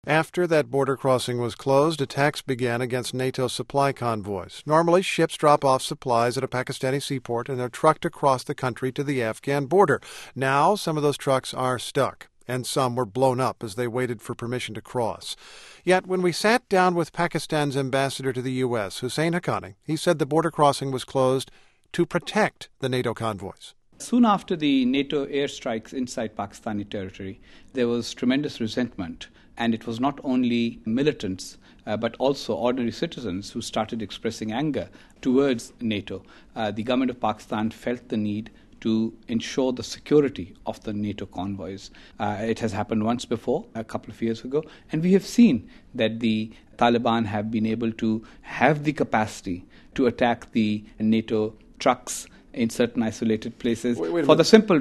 After that border crossing was closed, attacks began against NATO supply convoys. Normally, ships drop off supplies at a Pakistani seaport and they're trucked across the country to the Afghan border. Now, some of those trucks are stuck, and some were blown up as they waited for permission to cross. Yet, when we sat down with Pakistan's ambassador to the U.S., Hussein Haqqani, he said the border crossing was closed to protect the NATO convoys. Soon after the NATO airstrikes inside Pakistani territory, there was tremendous resentment. And it was not only militants, but also ordinary citizens who started expressing anger towards NATO. The government of Pakistan felt the need to ensure the security of the NATO convoys. It has happened once before, a couple of years ago, and we have seen that the Taliban have been able to have the capacity to attack the NATO trucks in certain isolated places for the simple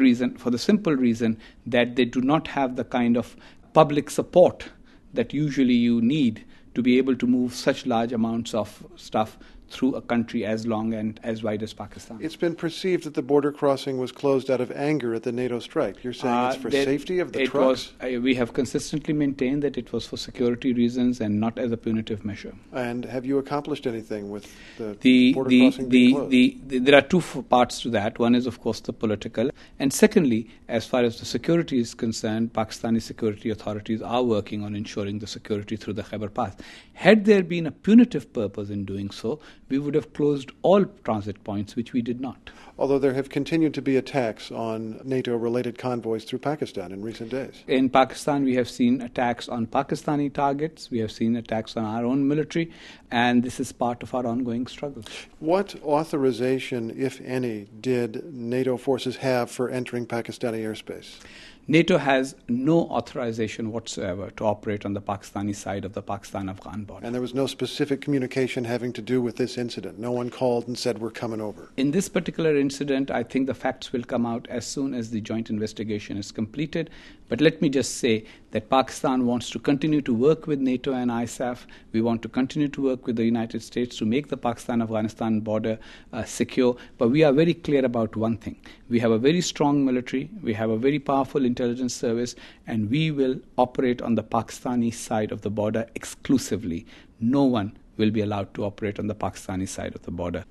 reason that they do not have the kind of public support that usually you need to be able to move such large amounts of stuff through a country as long and as wide as Pakistan. It's been perceived that the border crossing was closed out of anger at the NATO strike. You're saying it's for safety of the trucks? We have consistently maintained that it was for security reasons and not as a punitive measure. And have you accomplished anything with the border crossing being closed? There are two parts to that. One is, of course, the political. And secondly, as far as the security is concerned, Pakistani security authorities are working on ensuring the security through the Khyber Pass. Had there been a punitive purpose in doing so, we would have closed all transit points, which we did not. Although there have continued to be attacks on NATO-related convoys through Pakistan in recent days. In Pakistan, we have seen attacks on Pakistani targets. We have seen attacks on our own military. And this is part of our ongoing struggle. What authorization, if any, did NATO forces have for entering Pakistani airspace? NATO has no authorization whatsoever to operate on the Pakistani side of the Pakistan-Afghan border. And there was no specific communication having to do with this incident? No one called and said, we're coming over? In this particular incident, I think the facts will come out as soon as the joint investigation is completed. But let me just say that Pakistan wants to continue to work with NATO and ISAF. We want to continue to work with the United States to make the Pakistan-Afghanistan border secure. But we are very clear about one thing. We have a very strong military. We have a very powerful intelligence service. And we will operate on the Pakistani side of the border exclusively. No one will be allowed to operate on the Pakistani side of the border.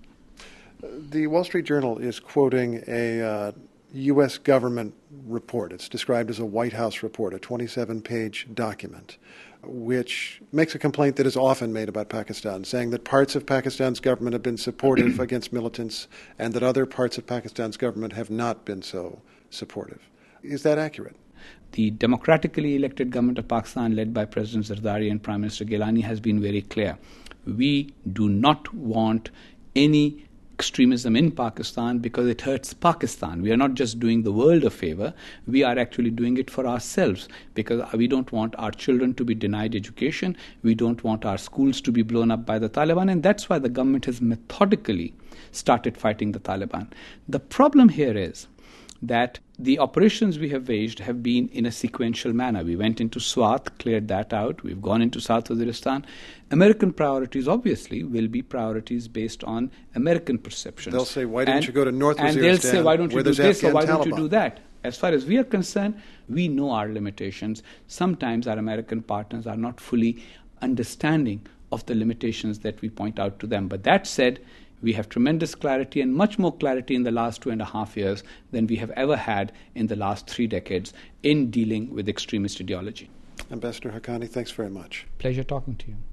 The Wall Street Journal is quoting a U.S. government report. It's described as a White House report, a 27-page document, which makes a complaint that is often made about Pakistan, saying that parts of Pakistan's government have been supportive against militants and that other parts of Pakistan's government have not been so supportive. Is that accurate? The democratically elected government of Pakistan, led by President Zardari and Prime Minister Gilani, has been very clear. We do not want any extremism in Pakistan because it hurts Pakistan. We are not just doing the world a favor, we are actually doing it for ourselves because we don't want our children to be denied education, we don't want our schools to be blown up by the Taliban, and that's why the government has methodically started fighting the Taliban. The problem here is that the operations we have waged have been in a sequential manner. We went into Swat, cleared that out. We've gone into South Waziristan. American priorities, obviously, will be priorities based on American perceptions. They'll say, why didn't you go to North Waziristan? And they'll say, why don't you do this or why don't you Taliban? do that? As far as we are concerned, we know our limitations. Sometimes our American partners are not fully understanding of the limitations that we point out to them. But that said, we have tremendous clarity and much more clarity in the last 2.5 years than we have ever had in the last 3 decades in dealing with extremist ideology. Ambassador Haqqani, thanks very much. Pleasure talking to you.